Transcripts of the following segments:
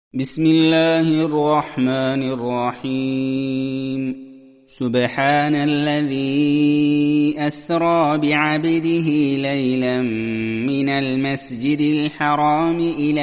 بسم الله الرحمن الرحيم سبحان الذي أسرى بعبده ليلا من المسجد الحرام إلى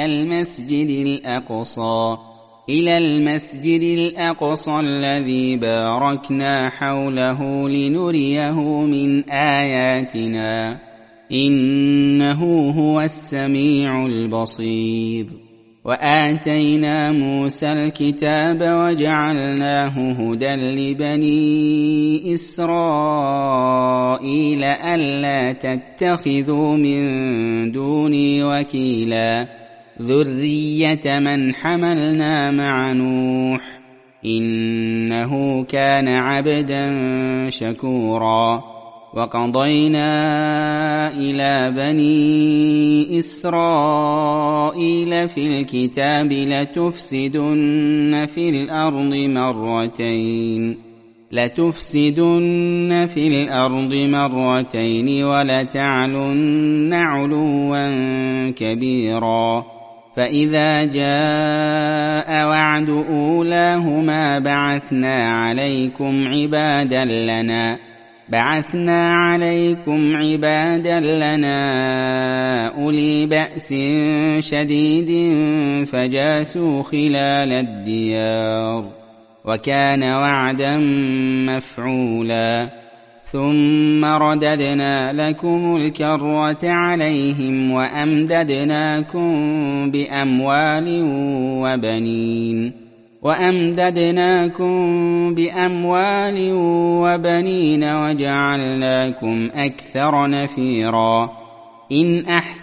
المسجد الأقصى الذي باركنا حوله لنريه من آياتنا إنه هو السميع البصير وآتينا موسى الكتاب وجعلناه هدى لبني إسرائيل ألا تتخذوا من دوني وكيلا ذرية من حملنا مع نوح إنه كان عبدا شكورا وقضينا إلى بني إسرائيل في الكتاب لتفسدن في الأرض مرتين ولتعلن علوا كبيرا فإذا جاء وعد أولاهما بعثنا عليكم عبادا لنا أولي بأس شديد فجاسوا خلال الديار وكان وعدا مفعولا ثم رددنا لكم الكرة عليهم وأمددناكم بأموال وبنين وجعلناكم أكثر نفيرا إن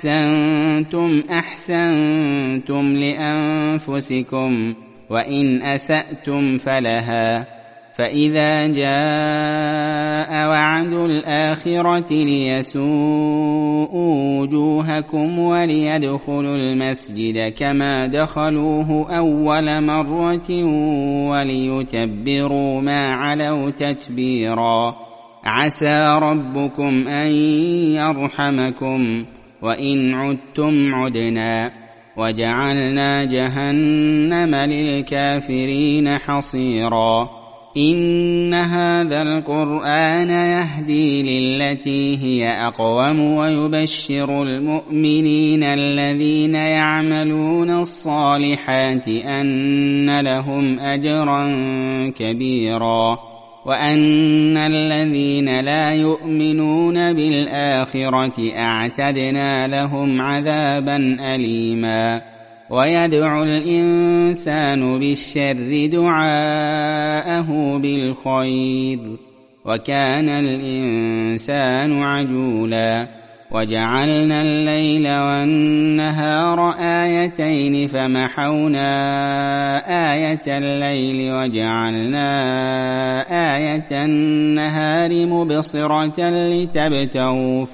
أحسنتم لأنفسكم وإن أسأتم فلها فإذا جاء وعد الآخرة ليسوءوا وجوهكم وليدخلوا المسجد كما دخلوه أول مرة وليتبروا ما علوا تتبيرا عسى ربكم أن يرحمكم وإن عدتم عدنا وجعلنا جهنم للكافرين حصيرا إن هذا القرآن يهدي للتي هي أقوم ويبشر المؤمنين الذين يعملون الصالحات أن لهم أجرا كبيرا وأن الذين لا يؤمنون بالآخرة أعتدنا لهم عذابا أليما ويدعو الإنسان بالشر دعاءه بالخير وكان الإنسان عجولا وجعلنا الليل والنهار آيتين فمحونا آية الليل وجعلنا آية النهار مبصرة لتبتغوا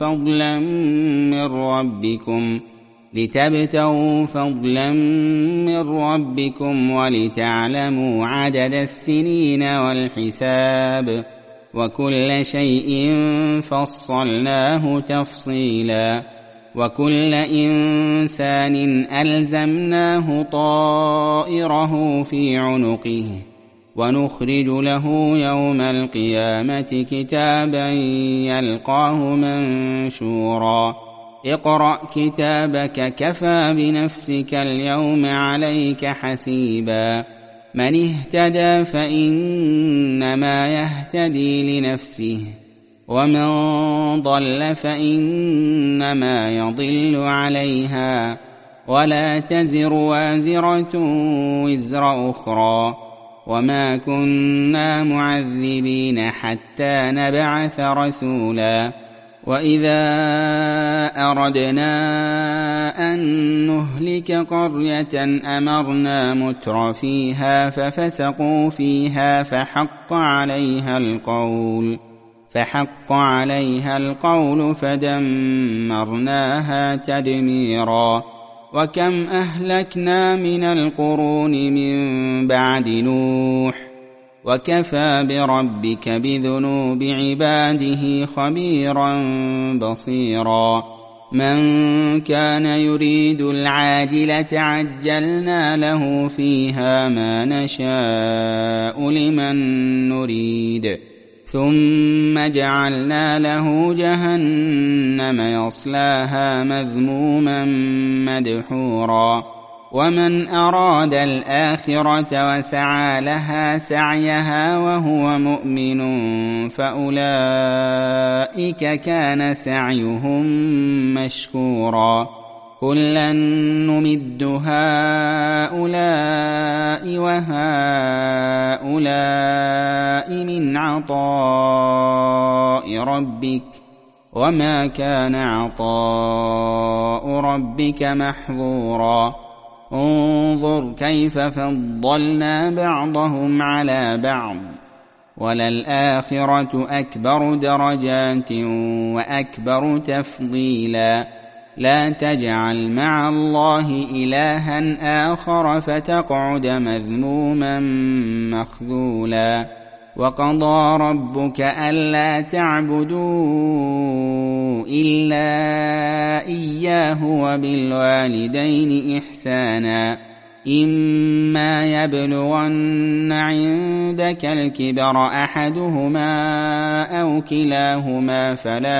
فضلا من ربكم ولتعلموا عدد السنين والحساب وكل شيء فصلناه تفصيلا وكل إنسان ألزمناه طائره في عنقه ونخرج له يوم القيامة كتابا يلقاه منشورا اقرأ كتابك كفى بنفسك اليوم عليك حسيبا من اهتدى فإنما يهتدي لنفسه ومن ضل فإنما يضل عليها ولا تزر وازرة وزر أخرى وما كنا معذبين حتى نبعث رسولا وإذا أردنا أن نهلك قرية أمرنا متر فيها ففسقوا فيها فحق عليها القول فدمرناها تدميرا وكم أهلكنا من القرون من بعد نوح وكفى بربك بذنوب عباده خبيرا بصيرا من كان يريد العاجلة عجلنا له فيها ما نشاء لمن نريد ثم جعلنا له جهنم يصلاها مذموما مدحورا ومن أراد الآخرة وسعى لها سعيها وهو مؤمن فأولئك كان سعيهم مشكورا كلا نمد هؤلاء وهؤلاء من عطاء ربك وما كان عطاء ربك محظورا انظر كيف فضلنا بعضهم على بعض وللآخرة أكبر درجات وأكبر تفضيلا لا تجعل مع الله إلها آخر فتقعد مذموما مخذولا وقضى ربك ألا تعبدوا إلا إياه وبالوالدين إحسانا إما يبلغن عندك الكبر أحدهما أو كلاهما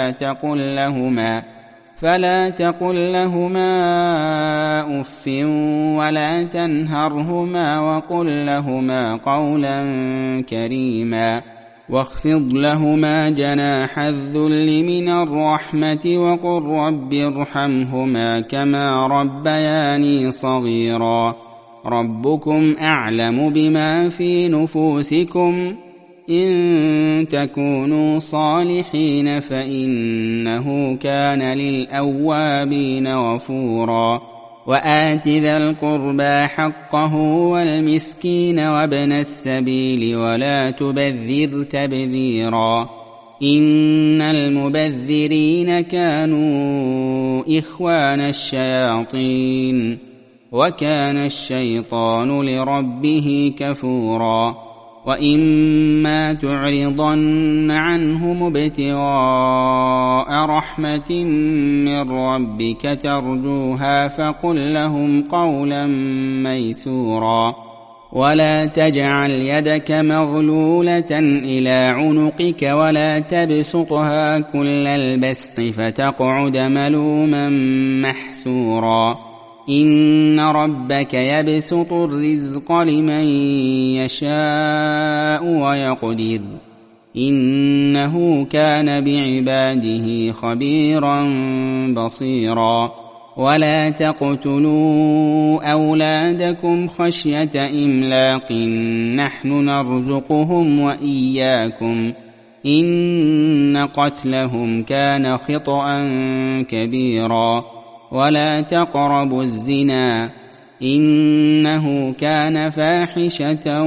فلا تقل لهما أف ولا تنهرهما وقل لهما قولا كريما واخفض لهما جناح الذل من الرحمة وقل رب ارحمهما كما ربياني صغيرا ربكم أعلم بما في نفوسكم إن تكونوا صالحين فإنه كان للأوابين غفورا وآت ذا القربى حقه والمسكين وابن السبيل ولا تبذر تبذيرا إن المبذرين كانوا إخوان الشياطين وكان الشيطان لربه كفورا وإما تعرضن عنهم ابتغاء رحمة من ربك ترجوها فقل لهم قولا ميسورا ولا تجعل يدك مغلولة إلى عنقك ولا تبسطها كل البسط فتقعد ملوما محسورا إن ربك يبسط الرزق لمن يشاء ويقدر إنه كان بعباده خبيرا بصيرا ولا تقتلوا أولادكم خشية إملاق نحن نرزقهم وإياكم إن قتلهم كان خطأ كبيرا ولا تقربوا الزنا إنه كان فاحشة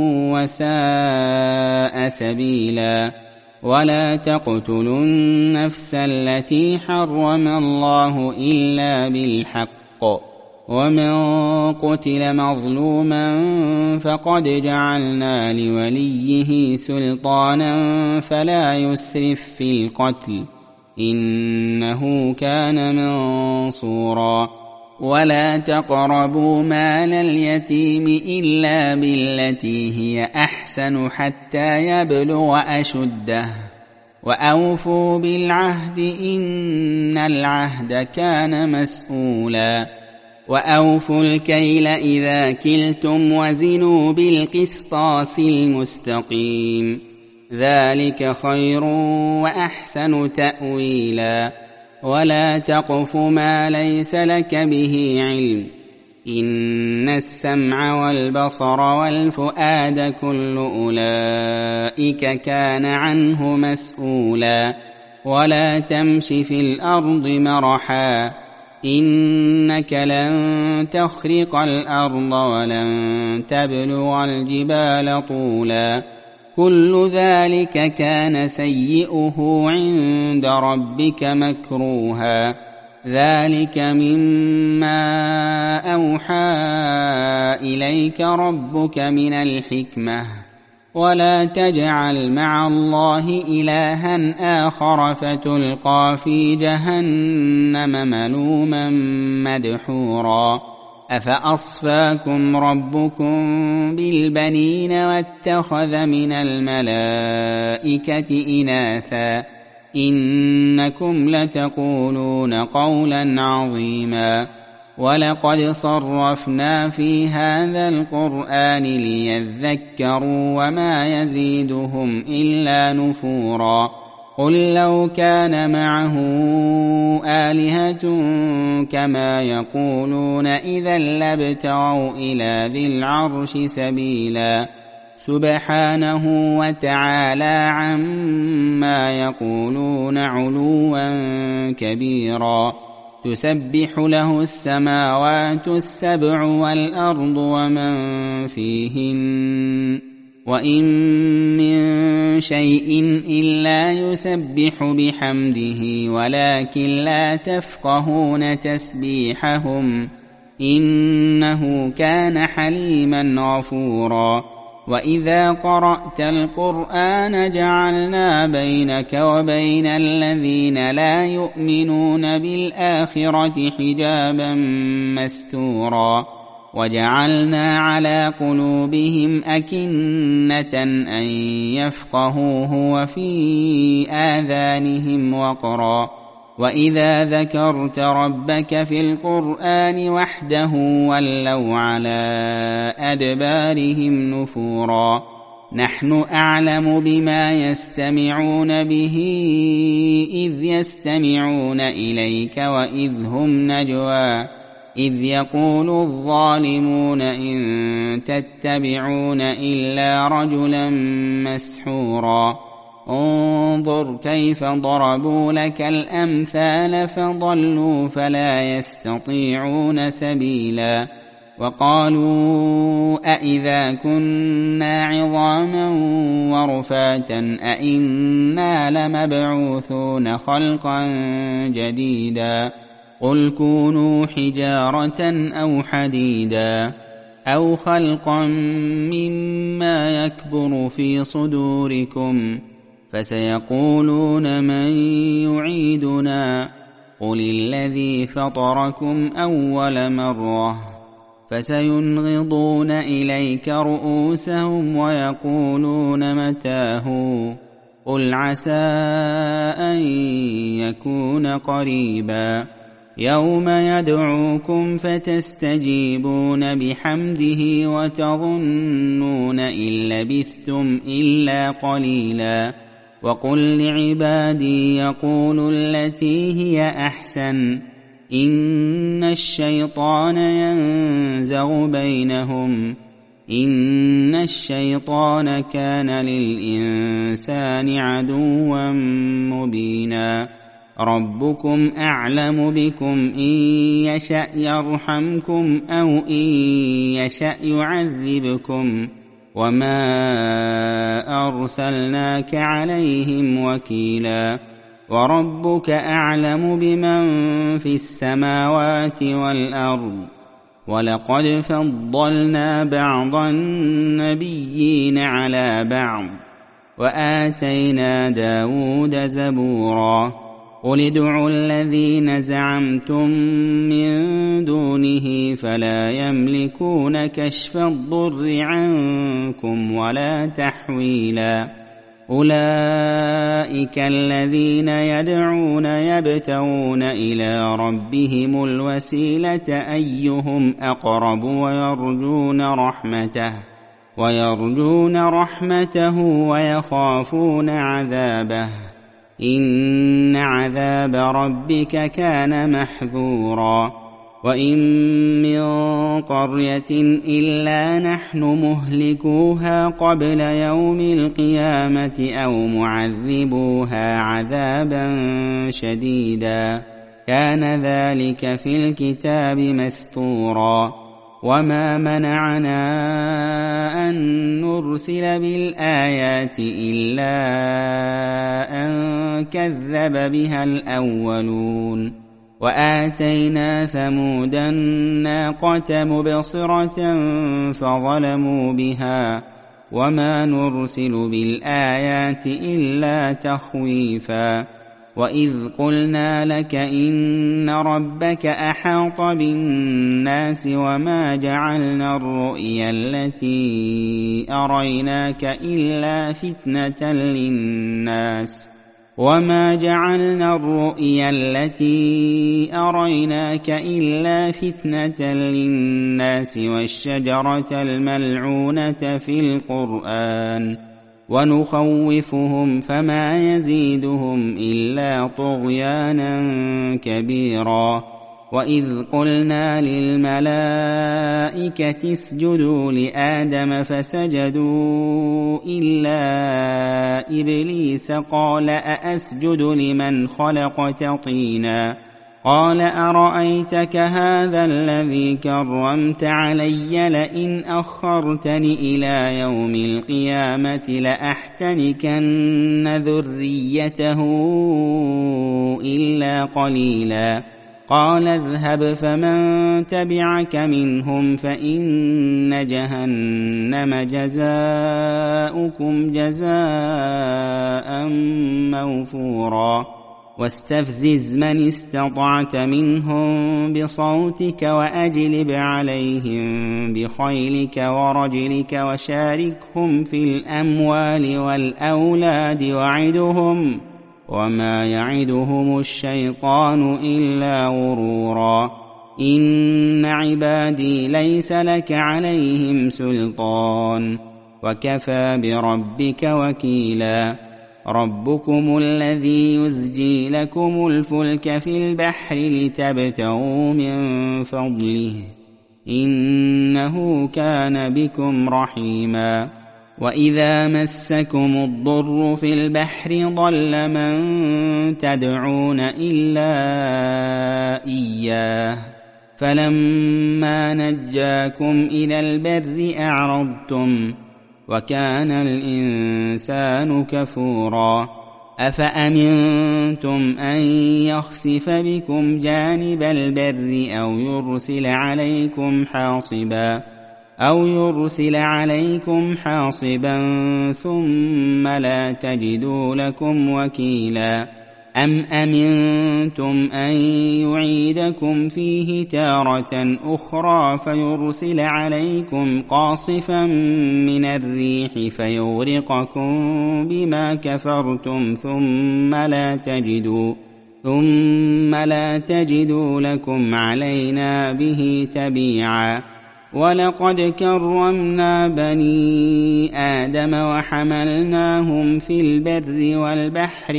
وساء سبيلا ولا تقتلوا النفس التي حرم الله إلا بالحق ومن قتل مظلوما فقد جعلنا لوليه سلطانا فلا يسرف في القتل إنه كان منصورا ولا تقربوا مال اليتيم إلا بالتي هي أحسن حتى يبلغ أشده وأوفوا بالعهد إن العهد كان مسؤولا وأوفوا الكيل إذا كلتم وزنوا بالقسطاس المستقيم ذلك خير وأحسن تأويلا ولا تقف ما ليس لك به علم إن السمع والبصر والفؤاد كل أولئك كان عنه مسؤولا ولا تمش في الأرض مرحا إنك لن تخرق الأرض ولن تبلغ الجبال طولا كل ذلك كان سيئه عند ربك مكروها ذلك مما أوحى إليك ربك من الحكمة ولا تجعل مع الله إلها آخر فتلقى في جهنم ملوما مدحورا أفأصفاكم ربكم بالبنين واتخذ من الملائكة إناثا إنكم لتقولون قولا عظيما ولقد صرفنا في هذا القرآن ليذكروا وما يزيدهم إلا نفورا قل لو كان معه آلهة كما يقولون إذا لابتغوا إلى ذي العرش سبيلا سبحانه وتعالى عما يقولون علوا كبيرا تسبح له السماوات السبع والأرض ومن فيهن وإن من شيء إلا يسبح بحمده ولكن لا تفقهون تسبيحهم إنه كان حليما غفورا وإذا قرأت القرآن جعلنا بينك وبين الذين لا يؤمنون بالآخرة حجابا مستورا وجعلنا على قلوبهم أكنة أن يفقهوه وفي آذانهم وقرا وإذا ذكرت ربك في القرآن وحده ولوا على أدبارهم نفورا نحن أعلم بما يستمعون به إذ يستمعون إليك وإذ هم نجوى إذ يقول الظالمون إن تتبعون إلا رجلا مسحورا انظر كيف ضربوا لك الأمثال فضلوا فلا يستطيعون سبيلا وقالوا أئذا كنا عظاما ورفاتا أئنا لمبعوثون خلقا جديدا قل كونوا حجارة أو حديدا أو خلقا مما يكبر في صدوركم فسيقولون من يعيدنا قل الذي فطركم أول مرة فسينغضون إليك رؤوسهم ويقولون متى هو قل عسى أن يكون قريبا يوم يدعوكم فتستجيبون بحمده وتظنون إن لبثتم إلا قليلا وقل لعبادي يقولوا التي هي أحسن إن الشيطان ينزغ بينهم إن الشيطان كان للإنسان عدوا مبينا ربكم أعلم بكم إن يشأ يرحمكم أو إن يشأ يعذبكم وما أرسلناك عليهم وكيلا وربك أعلم بمن في السماوات والأرض ولقد فضلنا بعض النبيين على بعض وآتينا داود زبورا قل ادعوا الذين زعمتم من دونه فلا يملكون كشف الضر عنكم ولا تحويلا أولئك الذين يدعون يبتغون إلى ربهم الوسيلة أيهم أقرب ويرجون رحمته ويخافون عذابه إن عذاب ربك كان محذورا وإن من قرية إلا نحن مهلكوها قبل يوم القيامة أو معذبوها عذابا شديدا كان ذلك في الكتاب مسطورا وما منعنا أن نرسل بالآيات إلا أن كذب بها الأولون وآتينا ثمود الناقة مبصرة فظلموا بها وما نرسل بالآيات إلا تخويفا وإذ قلنا لك إن ربك أحاط بالناس وما جعلنا الرؤيا التي أريناك إلا فتنة للناس والشجرة الملعونة في القرآن ونخوفهم فما يزيدهم إلا طغيانا كبيرا وإذ قلنا للملائكة اسجدوا لآدم فسجدوا إلا إبليس قال أأسجد لمن خلقت طينا قال أرأيتك هذا الذي كرمت علي لئن أخرتني إلى يوم القيامة لأحتنكن ذريته إلا قليلا قال اذهب فمن تبعك منهم فإن جهنم جزاؤكم جزاء موفورا واستفزز من استطعت منهم بصوتك وأجلب عليهم بخيلك ورجلك وشاركهم في الأموال والأولاد وعدهم وما يعدهم الشيطان إلا غرورا إن عبادي ليس لك عليهم سلطان وكفى بربك وكيلا ربكم الذي يزجي لكم الفلك في البحر لتبتغوا من فضله إنه كان بكم رحيما وإذا مسكم الضر في البحر ضل من تدعون إلا إياه فلما نجاكم إلى البر أعرضتم وكان الإنسان كفورا أفأمنتم أن يخسف بكم جانب البر أو يرسل عليكم حاصبا ثم لا تجدوا لكم وكيلا أم أمنتم أن يعيدكم فيه تارة أخرى فيرسل عليكم قاصفا من الريح فيغرقكم بما كفرتم ثم لا تجدوا لكم علينا به تبيعا ولقد كرمنا بني آدم وحملناهم في البر والبحر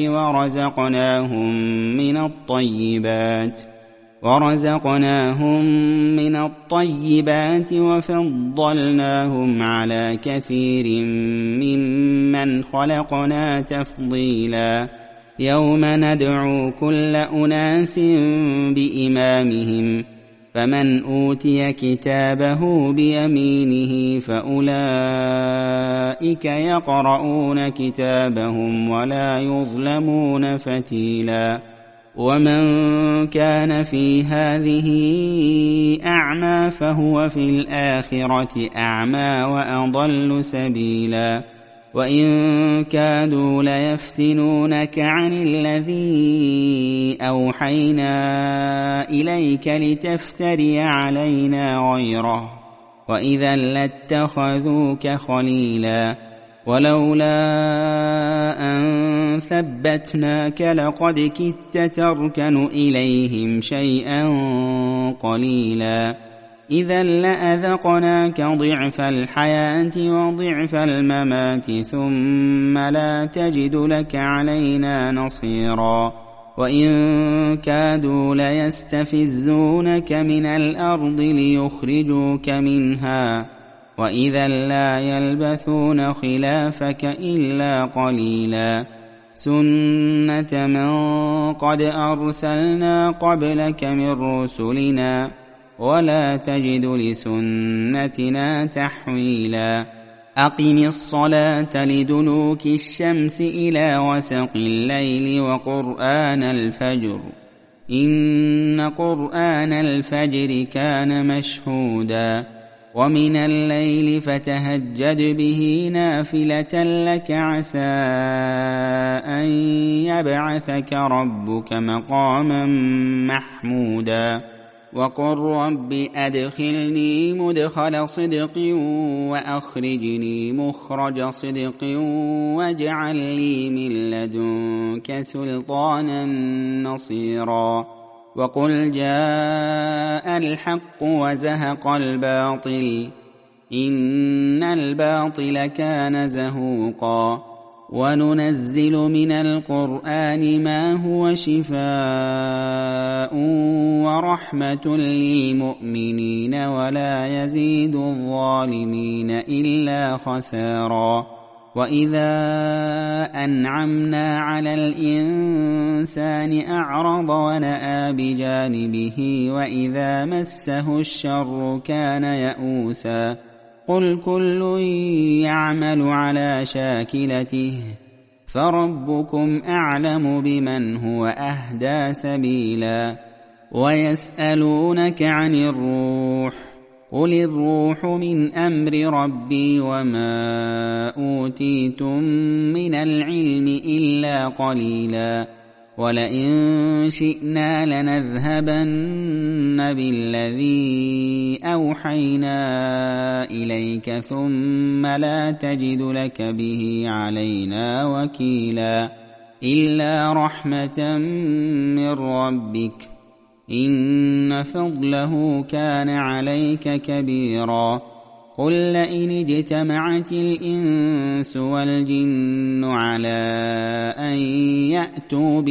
ورزقناهم من الطيبات وفضلناهم على كثير ممن خلقنا تفضيلا يوم ندعو كل أناس بإمامهم فمن أوتي كتابه بيمينه فأولئك يقرؤون كتابهم ولا يظلمون فتيلا ومن كان في هذه أعمى فهو في الآخرة أعمى وأضل سبيلا وإن كادوا ليفتنونك عن الذي أوحينا إليك لتفتري علينا غيره وإذا لاتخذوك خليلا ولولا أن ثبتناك لقد كدت تركن إليهم شيئا قليلا إذا لأذقناك ضعف الحياة وضعف الممات ثم لا تجد لك علينا نصيرا وإن كادوا ليستفزونك من الأرض ليخرجوك منها وإذا لا يلبثون خلافك إلا قليلا سنة من قد أرسلنا قبلك من رسلنا ولا تجد لسنتنا تحويلا أقم الصلاة لدلوك الشمس إلى وسق الليل وقرآن الفجر إن قرآن الفجر كان مشهودا ومن الليل فتهجد به نافلة لك عسى أن يبعثك ربك مقاما محمودا وقل رب أدخلني مدخل صدق وأخرجني مخرج صدق واجعل لي من لدنك سلطانا نصيرا وقل جاء الحق وزهق الباطل إن الباطل كان زهوقا وننزل من القرآن ما هو شفاء ورحمة للمؤمنين ولا يزيد الظالمين إلا خسارا وإذا أنعمنا على الإنسان أعرض ونأى بجانبه وإذا مسه الشر كان يئوسا قل كل يعمل على شاكلته فربكم أعلم بمن هو أهدى سبيلا ويسألونك عن الروح قل الروح من أمر ربي وما أوتيتم من العلم إلا قليلا ولئن شئنا لنذهبن بالذي أوحينا إليك ثم لا تجد لك به علينا وكيلا إلا رحمة من ربك إن فضله كان عليك كبيرا قل لئن اجتمعت الإنس والجن على أن يأتوا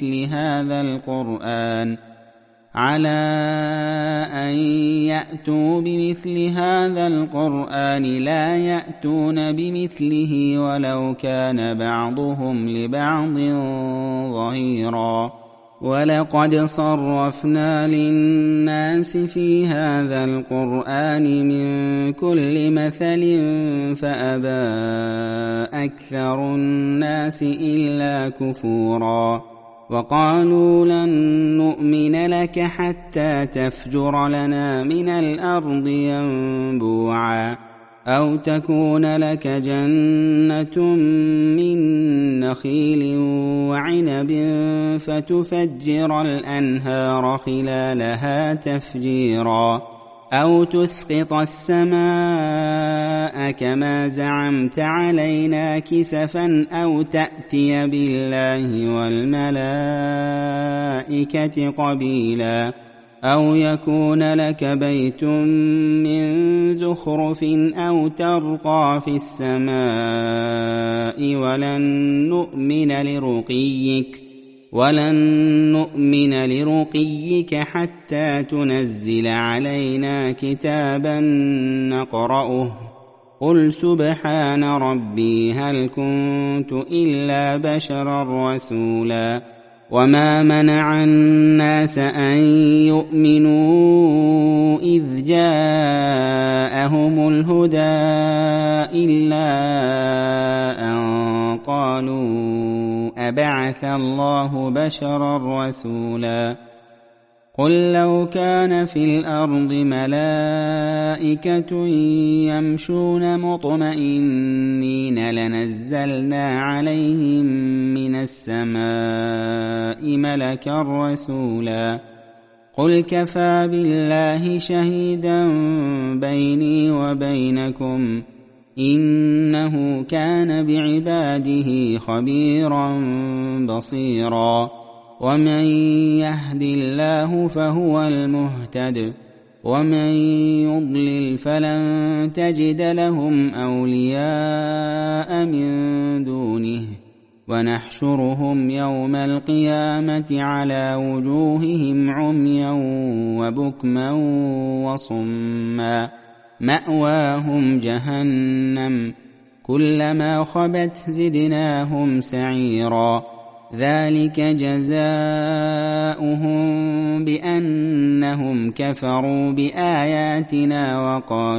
بمثل هذا القرآن لا يأتون بمثله ولو كان بعضهم لبعض ظهيرا ولقد صرفنا للناس في هذا القرآن من كل مثل فأبى أكثر الناس إلا كفورا وقالوا لن نؤمن لك حتى تفجر لنا من الأرض ينبوعا أو تكون لك جنة من نخيل وعنب فتفجر الأنهار خلالها تفجيرا أو تسقط السماء كما زعمت علينا كسفا أو تأتي بالله والملائكة قبيلا أو يكون لك بيت من زخرف أو ترقى في السماء ولن نؤمن لرقيك حتى تنزل علينا كتابا نقرأه قل سبحان ربي هل كنت إلا بشرا رسولا وما منع الناس أن يؤمنوا إذ جاءهم الهدى إلا أن قالوا أبعث الله بشرا رسولا قل لو كان في الأرض ملائكة يمشون مطمئنين لنزلنا عليهم من السماء ملكا رسولا قل كفى بالله شهيدا بيني وبينكم إنه كان بعباده خبيرا بصيرا ومن يهد الله فهو المهتد ومن يضلل فلن تجد لهم أولياء من دونه ونحشرهم يوم القيامة على وجوههم عميا وبكما وصما مأواهم جهنم كلما خبت زدناهم سعيرا ذلك جزاؤهم بأنهم كفروا بآياتنا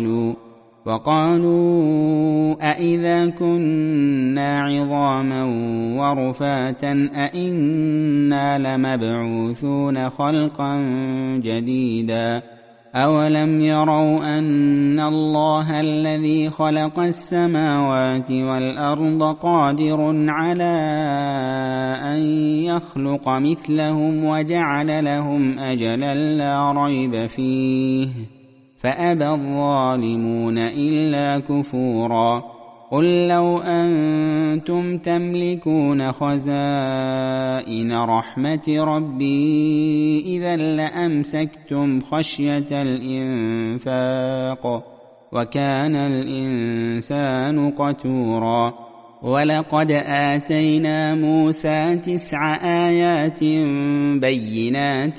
وقالوا أئذا كنا عظاما ورفاتا أئنا لمبعوثون خلقا جديدا أولم يروا أن الله الذي خلق السماوات والأرض قادر على أن يخلق مثلهم وجعل لهم أجلا لا ريب فيه فأبى الظالمون إلا كفورا قل لو أنتم تملكون خزائن رحمة ربي إذا لأمسكتم خشية الإنفاق وكان الإنسان قتورا ولقد آتينا موسى 9 آيات بينات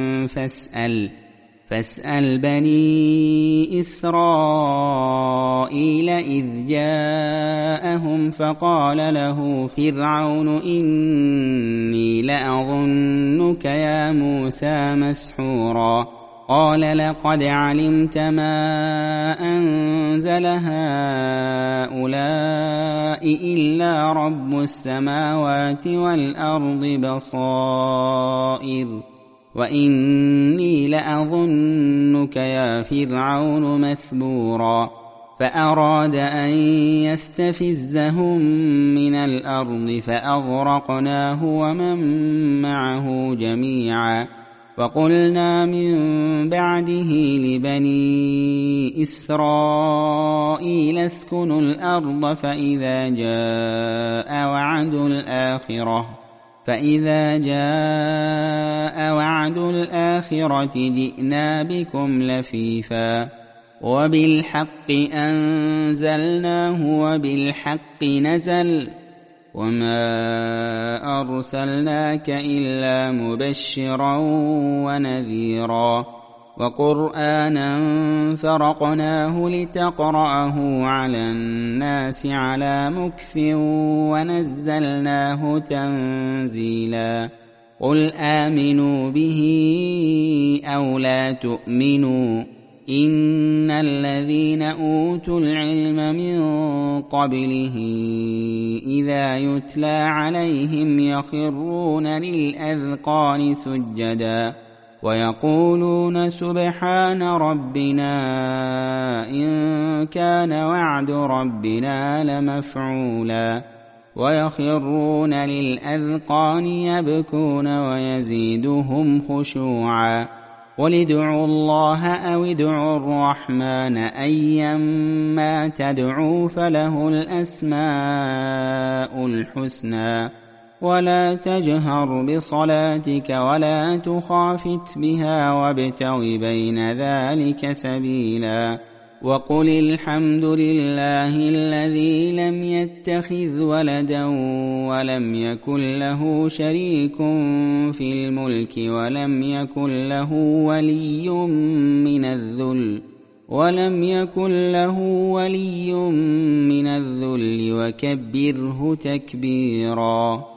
فاسأل بني إسرائيل إذ جاءهم فقال له فرعون إني لأظنك يا موسى مسحورا قال لقد علمت ما أنزل هؤلاء إلا رب السماوات والأرض بصائر وإني لأظنك يا فرعون مثبورا فأراد أن يستفزهم من الأرض فأغرقناه ومن معه جميعا وقلنا من بعده لبني إسرائيل اسكنوا الأرض فإذا جاء وعد الآخرة جئنا بكم لفيفا وبالحق أنزلناه وبالحق نزل وما أرسلناك إلا مبشرا ونذيرا وقرآنا فرقناه لتقرأه على الناس على مكث ونزلناه تنزيلا قل آمنوا به أو لا تؤمنوا إن الذين أوتوا العلم من قبله إذا يتلى عليهم يخرون للأذقان سجدا ويقولون سبحان ربنا إن كان وعد ربنا لمفعولا ويخرون للأذقان يبكون ويزيدهم خشوعا قل ادعوا الله أو ادعوا الرحمن أيما تدعوا فله الأسماء الحسنى ولا تجهر بصلاتك ولا تخافت بها وابتغ بين ذلك سبيلا وقل الحمد لله الذي لم يتخذ ولدا ولم يكن له شريك في الملك ولم يكن له ولي من الذل وكبره تكبيرا.